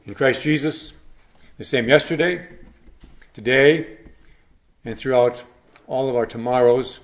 In Christ Jesus, the same yesterday, today, and throughout all of our tomorrows,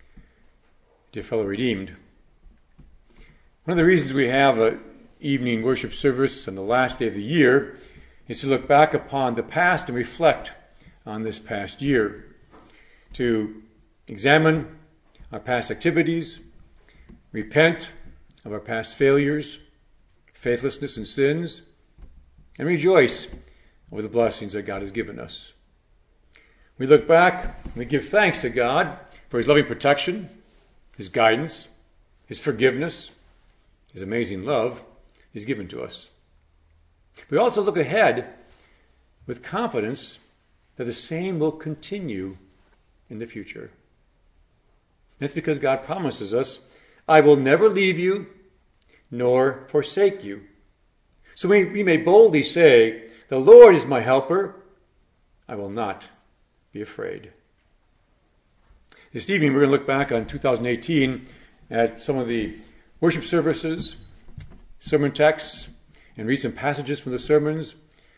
dear fellow redeemed. One of the reasons we have an evening worship service on the last day of the year is to look back upon the past and reflect on this past year, to examine our past activities, repent of our past failures, faithlessness, and sins, and rejoice over the blessings that God has given us. We look back and we give thanks to God for His loving protection, His guidance, His forgiveness, His amazing love He's given to us. We also look ahead with confidence that the same will continue in the future. That's because God promises us, I will never leave you nor forsake you. So we may boldly say, the Lord is my helper. I will not be afraid. This evening we're going to look back on 2018 at some of the worship services, sermon texts, and read some passages from the sermons,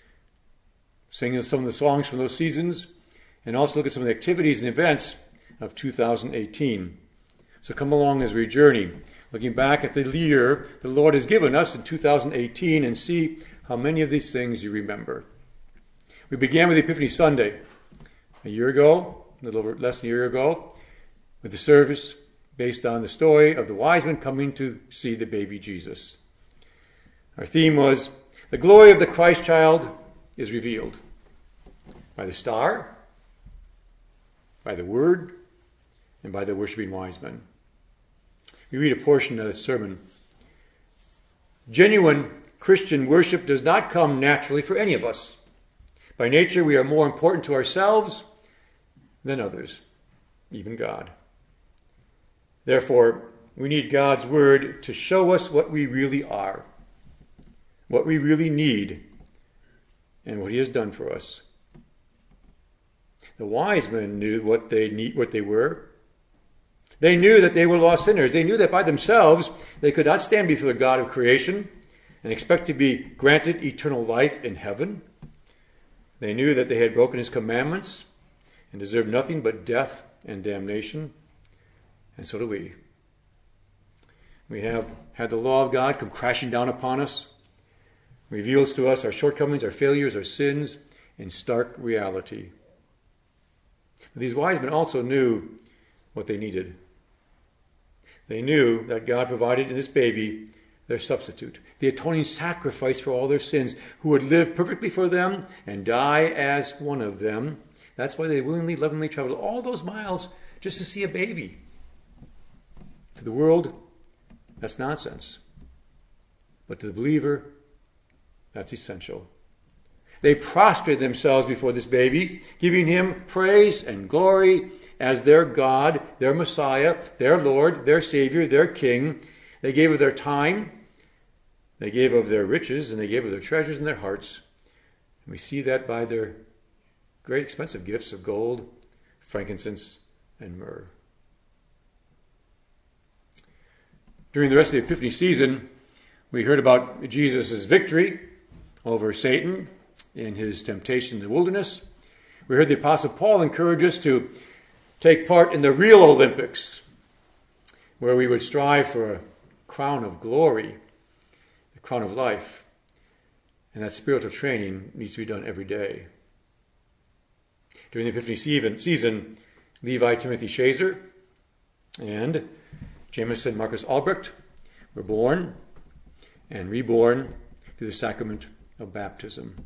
sing some of the songs from those seasons, and also look at some of the activities and events of 2018. So come along as we journey, looking back at the year the Lord has given us in 2018 and see how many of these things you remember. We began with Epiphany Sunday a year ago, a little over less than a year ago, with the service based on the story of the wise men coming to see the baby Jesus. Our theme was, the glory of the Christ child is revealed by the star, by the word, and by the worshiping wise men. We read a portion of the sermon. Genuine Christian worship does not come naturally for any of us. By nature, we are more important to ourselves than others, even God. Therefore, we need God's word to show us what we really are, what we really need, and what He has done for us. The wise men knew what they were. They knew that they were lost sinners. They knew that by themselves they could not stand before the God of creation and expect to be granted eternal life in heaven. They knew that they had broken His commandments and deserved nothing but death and damnation. And so do we. We have had the law of God come crashing down upon us, reveals to us our shortcomings, our failures, our sins in stark reality. But these wise men also knew what they needed. They knew that God provided in this baby their substitute, the atoning sacrifice for all their sins, who would live perfectly for them and die as one of them. That's why they willingly, lovingly traveled all those miles just to see a baby. To the world, that's nonsense. But to the believer, that's essential. They prostrated themselves before this baby, giving Him praise and glory as their God, their Messiah, their Lord, their Savior, their King. They gave of their time, they gave of their riches, and they gave of their treasures and their hearts. And we see that by their great expensive gifts of gold, frankincense, and myrrh. During the rest of the Epiphany season, we heard about Jesus' victory over Satan in His temptation in the wilderness. We heard the Apostle Paul encourage us to take part in the real Olympics, where we would strive for a crown of glory, a crown of life. And that spiritual training needs to be done every day. During the Epiphany season, Levi Timothy Shazer and Jameson Marcus Albrecht were born and reborn through the sacrament of baptism.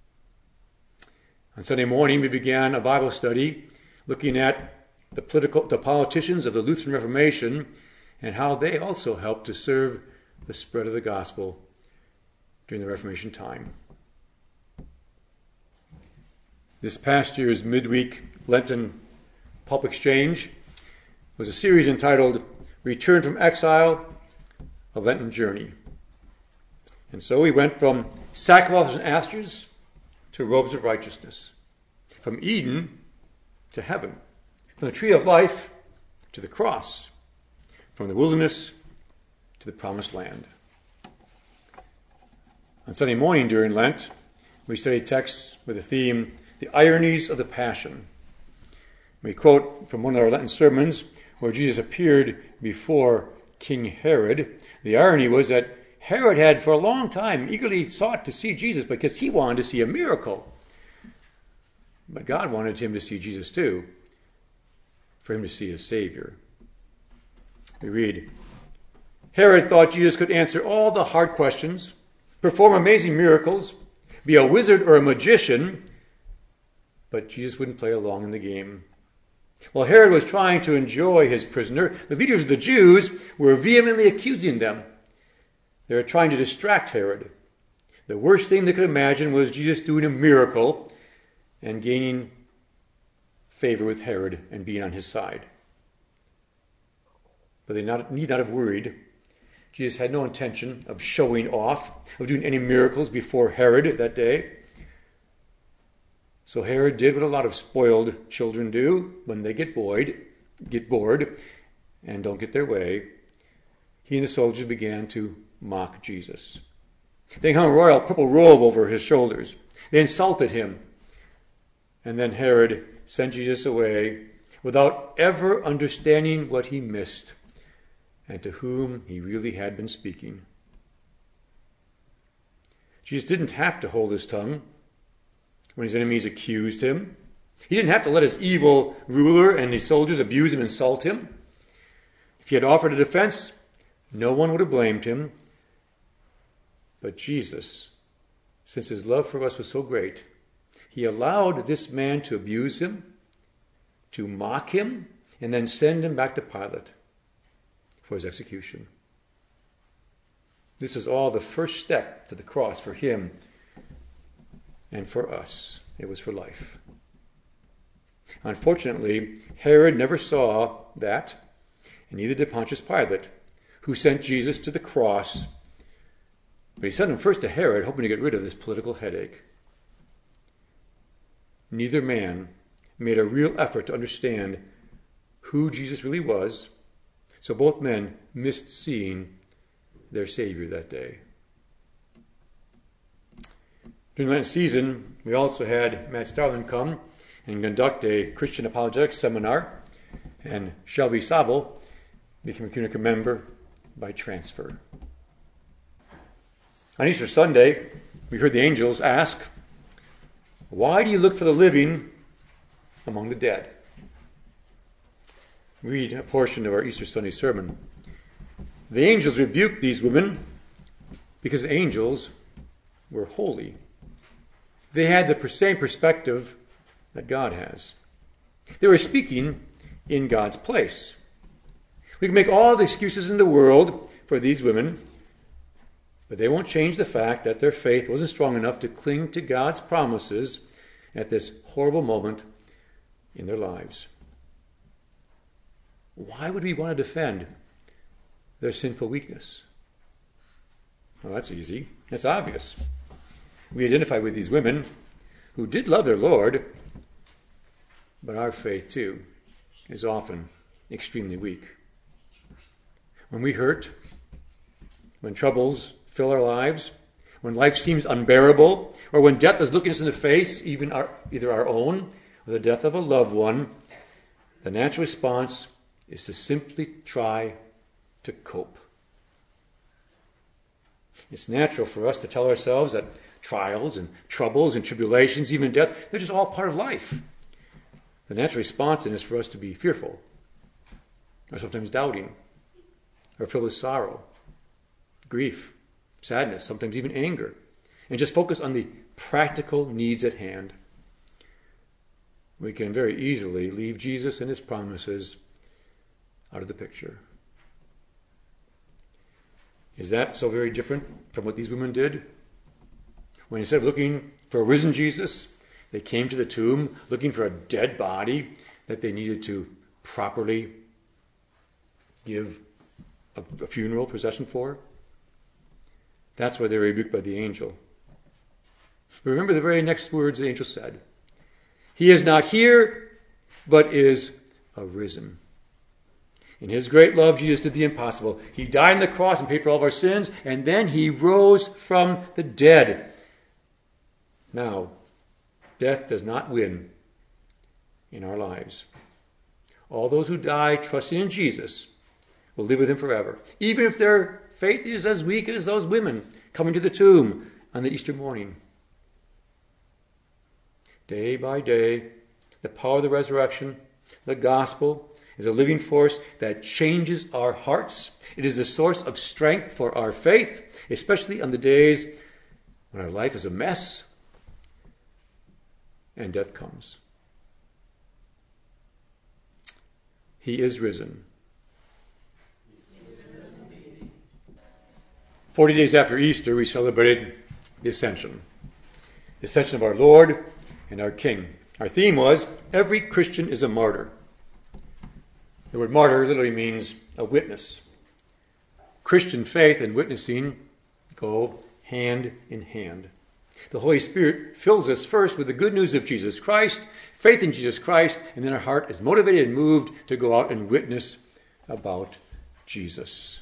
On Sunday morning, we began a Bible study looking at the politicians of the Lutheran Reformation and how they also helped to serve the spread of the gospel during the Reformation time. This past year's midweek Lenten Pulp Exchange was a series entitled Return from Exile, a Lenten Journey. And so we went from sackcloth and ashes to robes of righteousness, from Eden to heaven, from the tree of life to the cross, from the wilderness to the promised land. On Sunday morning during Lent, We study texts with the theme, The Ironies of the Passion. We quote from one of our Lenten sermons where Jesus appeared before King Herod. The irony was that Herod had for a long time eagerly sought to see Jesus because he wanted to see a miracle. But God wanted him to see Jesus too, for him to see his Savior. We read, Herod thought Jesus could answer all the hard questions, perform amazing miracles, be a wizard or a magician, but Jesus wouldn't play along in the game. While Herod was trying to enjoy his prisoner, the leaders of the Jews were vehemently accusing them. They were trying to distract Herod. The worst thing they could imagine was Jesus doing a miracle and gaining favor with Herod and being on his side. But they need not have worried. Jesus had no intention of showing off, of doing any miracles before Herod that day. So Herod did what a lot of spoiled children do when they get bored, and don't get their way. He and the soldiers began to mock Jesus. They hung a royal purple robe over his shoulders. They insulted him. And then Herod sent Jesus away without ever understanding what he missed and to whom he really had been speaking. Jesus didn't have to hold his tongue when his enemies accused him. He didn't have to let his evil ruler and his soldiers abuse him and insult him. If he had offered a defense, no one would have blamed him. But Jesus, since his love for us was so great, he allowed this man to abuse him, to mock him, and then send him back to Pilate for his execution. This is all the first step to the cross for him and for us. It was for life. Unfortunately, Herod never saw that, and neither did Pontius Pilate, who sent Jesus to the cross. But he sent him first to Herod, hoping to get rid of this political headache. Neither man made a real effort to understand who Jesus really was, so both men missed seeing their Savior that day. During the Lenten season, we also had Matt Starlin come and conduct a Christian apologetics seminar, and Shelby Sabo became a community member by transfer. On Easter Sunday, we heard the angels ask, "Why do you look for the living among the dead?" Read a portion of our Easter Sunday sermon. The angels rebuked these women because angels were holy. They had the same perspective that God has. They were speaking in God's place. We can make all the excuses in the world for these women, but they won't change the fact that their faith wasn't strong enough to cling to God's promises at this horrible moment in their lives. Why would we want to defend their sinful weakness? Well, that's easy. That's obvious. We identify with these women who did love their Lord, but our faith, too, is often extremely weak. When we hurt, when troubles fill our lives, when life seems unbearable, or when death is looking us in the face, either our own or the death of a loved one, the natural response is to simply try to cope. It's natural for us to tell ourselves that trials and troubles and tribulations, even death, they're just all part of life. The natural response then is for us to be fearful, or sometimes doubting, or filled with sorrow, grief, sadness, sometimes even anger, and just focus on the practical needs at hand. We can very easily leave Jesus and his promises out of the picture. Is that so very different from what these women did? When instead of looking for a risen Jesus, they came to the tomb looking for a dead body that they needed to properly give a funeral procession for. That's why they were rebuked by the angel. But remember the very next words the angel said. He is not here, but is arisen. In his great love, Jesus did the impossible. He died on the cross and paid for all of our sins, and then he rose from the dead. Now, death does not win in our lives. All those who die trusting in Jesus will live with him forever, even if their faith is as weak as those women coming to the tomb on the Easter morning. Day by day, the power of the resurrection, the gospel, is a living force that changes our hearts. It is the source of strength for our faith, especially on the days when our life is a mess and death comes. He is risen. 40 days after Easter, we celebrated the Ascension of our Lord and our King. Our theme was, every Christian is a martyr. The word martyr literally means a witness. Christian faith and witnessing go hand in hand. The Holy Spirit fills us first with the good news of Jesus Christ, faith in Jesus Christ, and then our heart is motivated and moved to go out and witness about Jesus.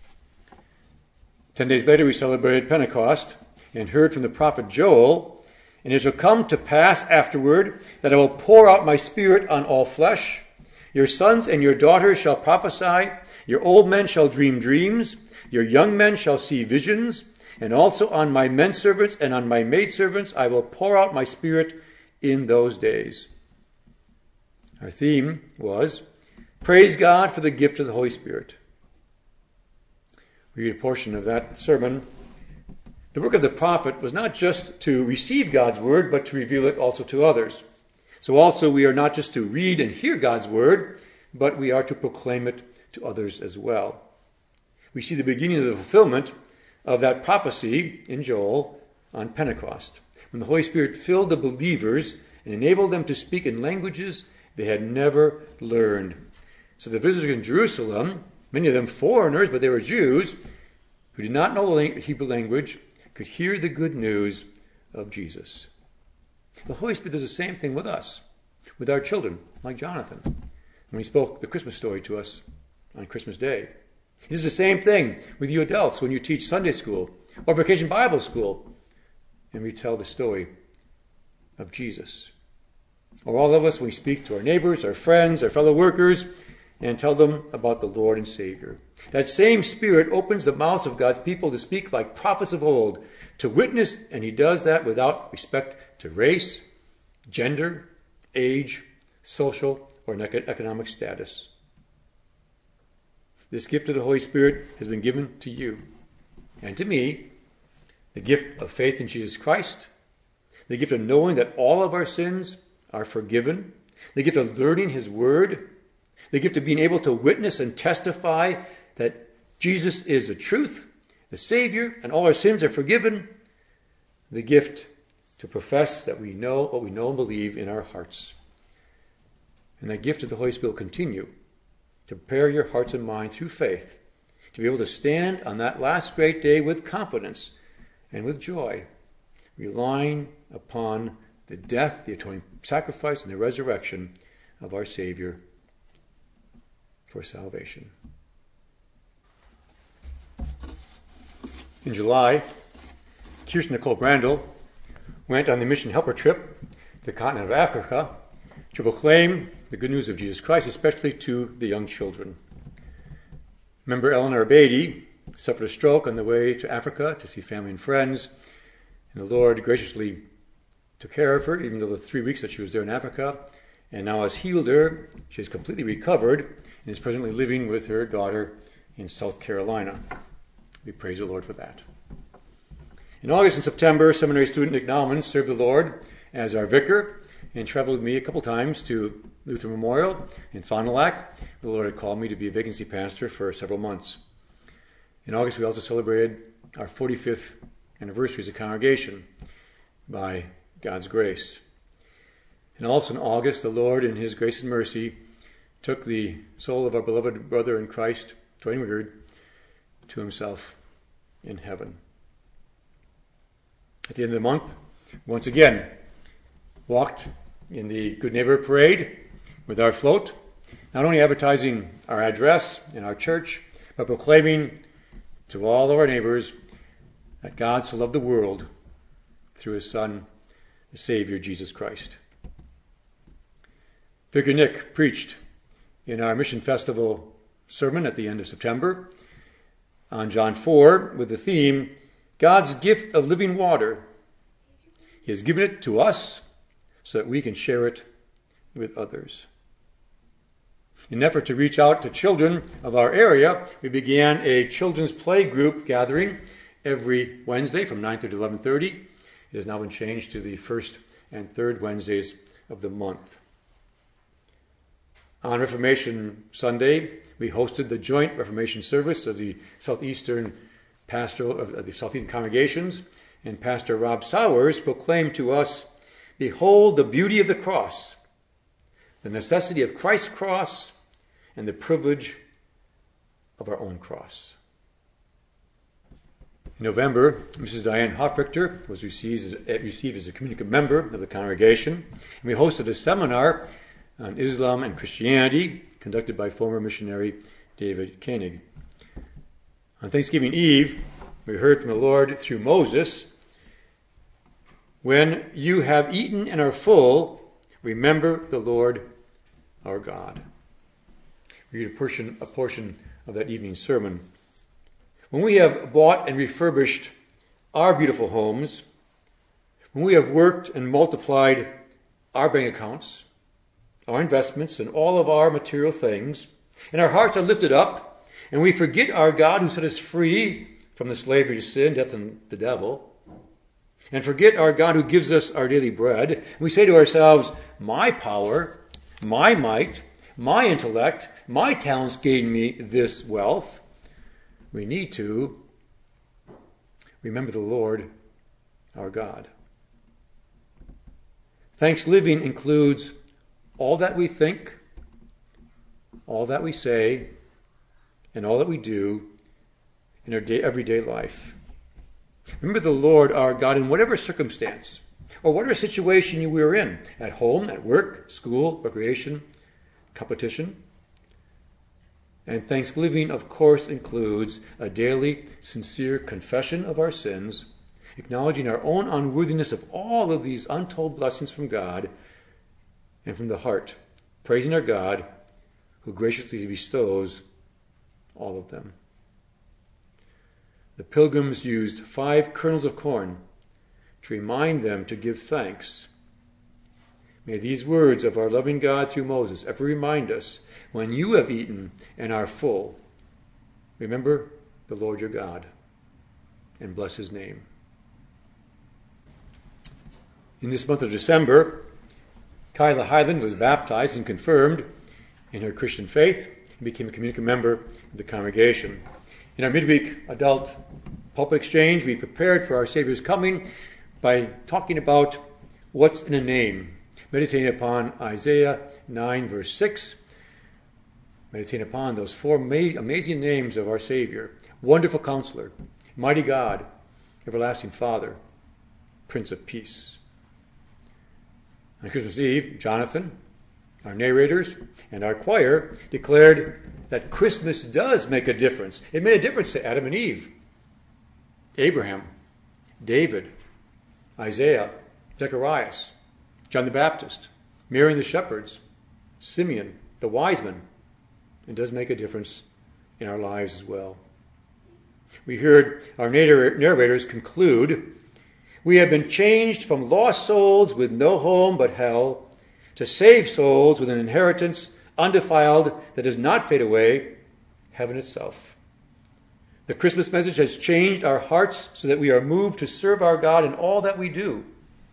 10 days later, we celebrated Pentecost and heard from the prophet Joel, "And it shall come to pass afterward that I will pour out my Spirit on all flesh. Your sons and your daughters shall prophesy, your old men shall dream dreams, your young men shall see visions, and also on my men servants and on my maid servants I will pour out my Spirit in those days." Our theme was, praise God for the gift of the Holy Spirit. We read a portion of that sermon. The work of the prophet was not just to receive God's word, but to reveal it also to others. So also we are not just to read and hear God's word, but we are to proclaim it to others as well. We see the beginning of the fulfillment of that prophecy in Joel on Pentecost, when the Holy Spirit filled the believers and enabled them to speak in languages they had never learned. So the visitors in Jerusalem, many of them foreigners, but they were Jews, who did not know the Hebrew language, could hear the good news of Jesus. The Holy Spirit does the same thing with us, with our children, like Jonathan, when he spoke the Christmas story to us on Christmas Day. He does the same thing with you adults when you teach Sunday school or Vacation Bible School and we tell the story of Jesus. Or all of us when we speak to our neighbors, our friends, our fellow workers, and tell them about the Lord and Savior. That same Spirit opens the mouths of God's people to speak like prophets of old, to witness, and he does that without respect to race, gender, age, social, or economic status. This gift of the Holy Spirit has been given to you and to me, the gift of faith in Jesus Christ, the gift of knowing that all of our sins are forgiven, the gift of learning his word, the gift of being able to witness and testify that Jesus is the truth, the Savior, and all our sins are forgiven, the gift to profess that we know what we know and believe in our hearts. And that gift of the Holy Spirit will continue to prepare your hearts and minds through faith to be able to stand on that last great day with confidence and with joy, relying upon the death, the atoning sacrifice, and the resurrection of our Savior for salvation. In July, Kirsten Nicole Brandel went on the mission helper trip to the continent of Africa to proclaim the good news of Jesus Christ, especially to the young children. Member Eleanor Beatty suffered a stroke on the way to Africa to see family and friends, and the Lord graciously took care of her, even though the 3 weeks that she was there in Africa, and now has healed her. She has completely recovered and is presently living with her daughter in South Carolina. We praise the Lord for that. In August and September, seminary student Nick Nauman served the Lord as our vicar and traveled with me a couple times to Luther Memorial in Fond du Lac. The Lord had called me to be a vacancy pastor for several months. In August, we also celebrated our 45th anniversary as a congregation by God's grace. And also in August, the Lord, in his grace and mercy, took the soul of our beloved brother in Christ, Dwayne Woodard, to himself in heaven. At the end of the month, once again, walked in the Good Neighbor Parade with our float, not only advertising our address in our church, but proclaiming to all of our neighbors that God so loved the world through his Son, the Savior, Jesus Christ. Vicar Nick preached in our Mission Festival sermon at the end of September on John 4 with the theme, God's gift of living water. He has given it to us so that we can share it with others. In an effort to reach out to children of our area, we began a children's play group gathering every Wednesday from 9:30 to 11:30. It has now been changed to the first and third Wednesdays of the month. On Reformation Sunday, we hosted the joint Reformation service of the Southeastern Pastoral of the Southeastern Congregations, and Pastor Rob Sowers proclaimed to us, "Behold the beauty of the cross, the necessity of Christ's cross, and the privilege of our own cross." In November, Mrs. Diane Hofrichter was received as a communicant member of the congregation, and we hosted a seminar on Islam and Christianity conducted by former missionary David Koenig. On Thanksgiving Eve, we heard from the Lord through Moses, "When you have eaten and are full, remember the Lord our God." We read a portion of that evening sermon. When we have bought and refurbished our beautiful homes, when we have worked and multiplied our bank accounts, our investments, and all of our material things, and our hearts are lifted up, and we forget our God who set us free from the slavery to sin, death, and the devil, and forget our God who gives us our daily bread, and we say to ourselves, "My power, my might, my intellect, my talents gain me this wealth," we need to remember the Lord our God. Thanksgiving includes all that we think, all that we say, and all that we do in our everyday life. Remember the Lord our God in whatever circumstance or whatever situation you are in, at home, at work, school, recreation, competition. And thanksgiving, of course, includes a daily, sincere confession of our sins, acknowledging our own unworthiness of all of these untold blessings from God, and from the heart, praising our God who graciously bestows all of them. The pilgrims used 5 kernels of corn to remind them to give thanks. May these words of our loving God through Moses ever remind us, when you have eaten and are full, remember the Lord your God and bless his name. In this month of December, Kyla Highland was baptized and confirmed in her Christian faith and became a communicant member of the congregation. In our midweek adult pulpit exchange, we prepared for our Savior's coming by talking about what's in a name, meditating upon Isaiah 9, verse 6, meditating upon those 4 amazing names of our Savior: Wonderful Counselor, Mighty God, Everlasting Father, Prince of Peace. On Christmas Eve, Jonathan, our narrators, and our choir declared that Christmas does make a difference. It made a difference to Adam and Eve, Abraham, David, Isaiah, Zechariah, John the Baptist, Mary and the shepherds, Simeon, the wise men. It does make a difference in our lives as well. We heard our narrators conclude, "We have been changed from lost souls with no home but hell to saved souls with an inheritance undefiled that does not fade away, heaven itself." The Christmas message has changed our hearts so that we are moved to serve our God in all that we do.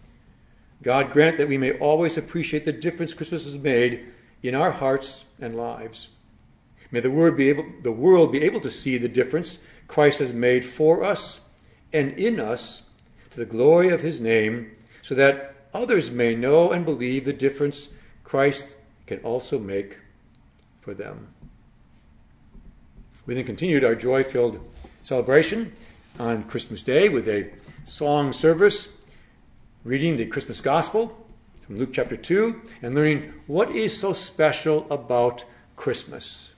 God grant that we may always appreciate the difference Christmas has made in our hearts and lives. May the world be able to see the difference Christ has made for us and in us to the glory of his name, so that others may know and believe the difference Christ can also make for them. We then continued our joy-filled celebration on Christmas Day with a song service, reading the Christmas Gospel from Luke chapter 2, and learning what is so special about Christmas.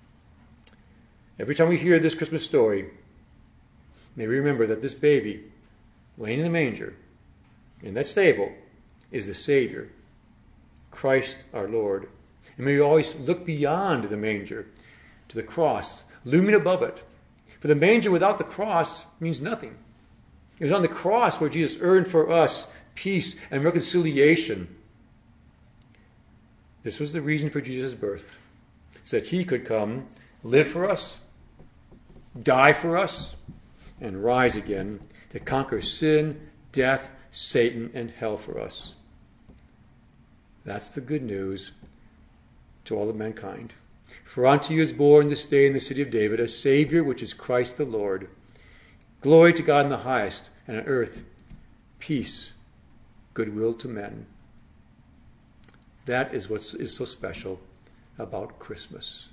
Every time we hear this Christmas story, may we remember that this baby, laying in the manger, in that stable, is the Savior, Christ our Lord. And may we always look beyond the manger to the cross, looming above it. For the manger without the cross means nothing. It was on the cross where Jesus earned for us peace and reconciliation. This was the reason for Jesus' birth, so that he could come, live for us, die for us, and rise again to conquer sin, death, Satan, and hell for us. That's the good news to all of mankind. For unto you is born this day in the city of David a Savior, which is Christ the Lord. Glory to God in the highest, and on earth peace, goodwill to men. That is what is so special about Christmas.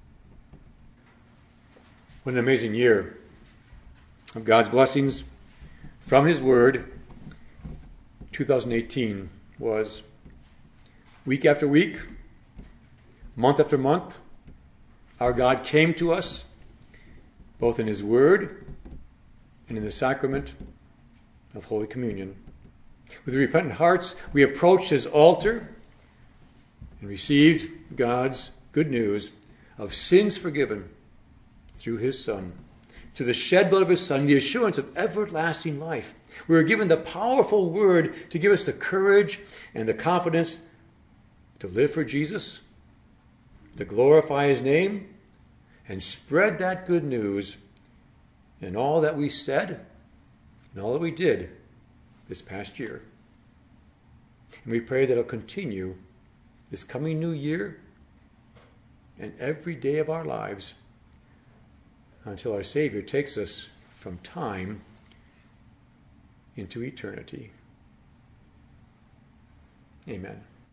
What an amazing year of God's blessings from His Word. 2018 was. Week after week, month after month, our God came to us, both in His Word and in the sacrament of Holy Communion. With repentant hearts, we approached His altar and received God's good news of sins forgiven through His Son. Through the shed blood of His Son, the assurance of everlasting life. We were given the powerful Word to give us the courage and the confidence to live for Jesus, to glorify His name, and spread that good news in all that we said and all that we did this past year. And we pray that it'll continue this coming new year and every day of our lives until our Savior takes us from time into eternity. Amen.